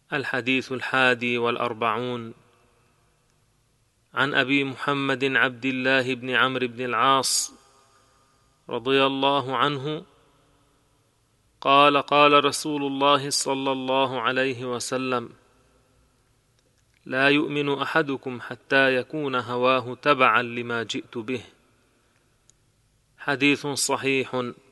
الحديث 41 عن أبي محمد عبد الله بن عمرو بن العاص رضي الله عنه قال: قال رسول الله صلى الله عليه وسلم: لا يؤمن أحدكم حتى يكون هواه تبعا لما جئت به. حديث صحيح